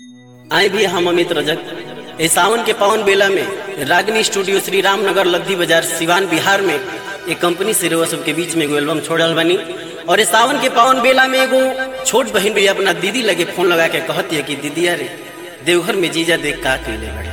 आए भी हम अमित रजक ए सावन के पावन बेला में रागनी स्टूडियो श्री रामनगर लद्दी बाजार सिवान बिहार में एक कंपनी से रेवा सबके बीच में एगो एल्बम छोड़ल बनी। और इस सावन के पावन बेला में एगो छोट बहन भी अपना दीदी लगे फोन लगा के कहती है कि दीदी अरे देवघर में जीजा देख का कैले बड़े।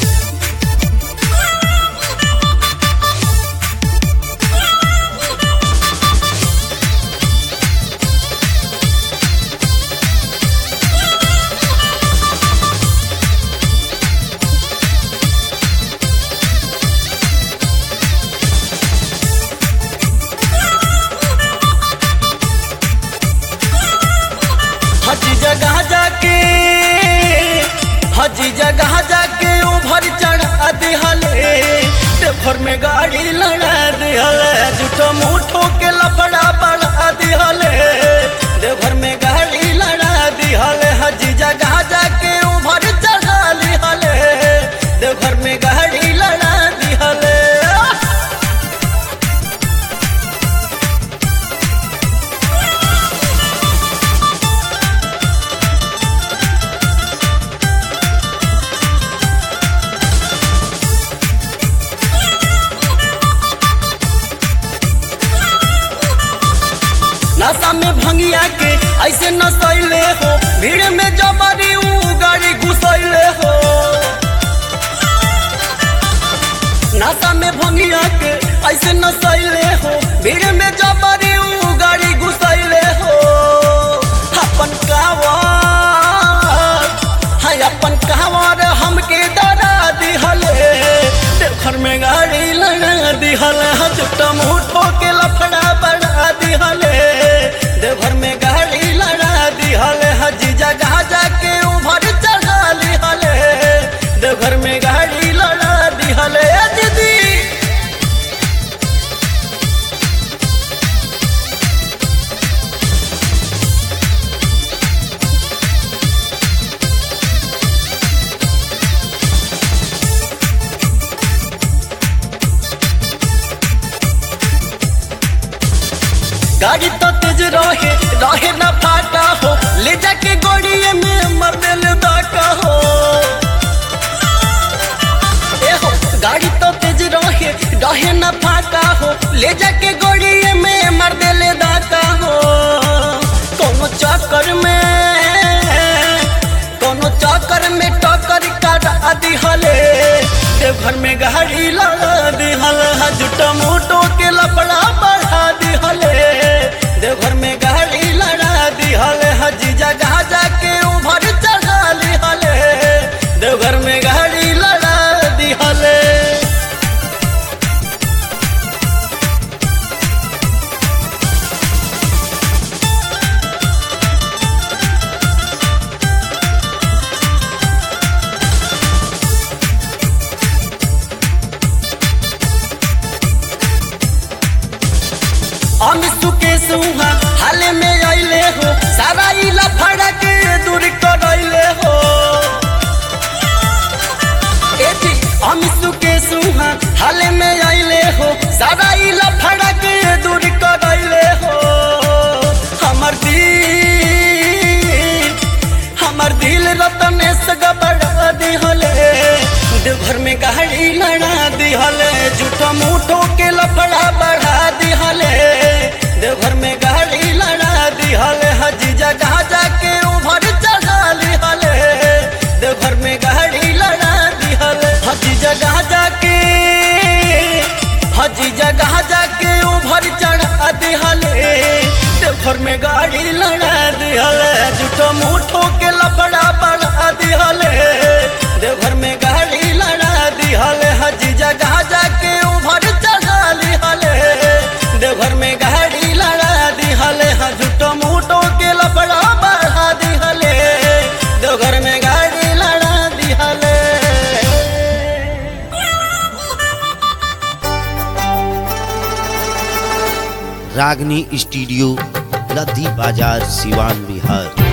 हजी जगह जाके उभर चढ़ा दिहले देवघर में गाड़ी लड़ा दिहले झूठो मूठो के लफड़ा बढ़ा दिहले देवघर में गाड़ी लड़ा दिहले। हजी जगह जाके उभर चढ़ा दिहले देवघर में गाड़ी लड़ा दिहले। नशा में भंगिया के ऐसे नसैले हो भीड़ में जबरी ऊ गाड़ी घुसैले हो। नशा में भंगिया के ऐसे नसैले हो भीड़ में जबरी ऊ गाड़ी घुसैले हो। अपन कावर हमके डरा दिहले देवघर में गाड़ी लगा दिहले। झूठा मूठो के लफड़ा बढ़ा दिहले देवघर में गाड़ी लड़ा दिहले। हजी जगह जाके उभर चढ़ा लिहले देवघर में गाड़ी लड़ा दिहले। दीदी गाड़ी तो तेज रहे न फाटा हो ले जाके गोड़िए में मर दिल दाका हो। गाड़ी तो तेज रहे न फाटा हो ले जाके गोड़िए में मर दिल दाका हो। कोनो चक्कर में टक्कर काटा दिहले देवघर में गाड़ी लगा दिहले। झूठा मूठो के लफड़ा बढ़ा दिहले देवघर में गाड़ी लड़ा दिहले। हजी जगह जाके उभर चढ़ा लिहले देवघर में गाड़ी लड़ा दिहले। अमित सुकेश हाल में अइले हो सारा लफड़ा के दूर करैले हो। अमित सुकेश हाल में अइले हो सारा लफड़ा के दूर करैले हो। हमर दिल रतनेश गबड़ा दिहले देवघर में गाड़ी लड़ा दिहले। झूठा मूठो के लफड़ा बढ़ा दिहले देवघर में गाड़ी लड़ा दिहले। हजी जगह जाके उभर चढ़ा लिहले देवघर में गाड़ी लड़ा दिहले। हजी जगह जाके उभर चढ़ा दिहले देवघर में गाड़ी लड़ा दिहले। झूठो मूठो के लफड़ा बढ़ा दिहले देवघर में गाड़ी लड़ा दिहले। हजी जगह जाके उभर चढ़ा लिहले देवघर में गाड़ी लड़ा दिहले। झूठो मूठो के लफड़ा बढ़ा दिहले देवघर में गाड़ी लड़ा दिहले। रागनी स्टूडियो लद्दी बाजार सिवान बिहार।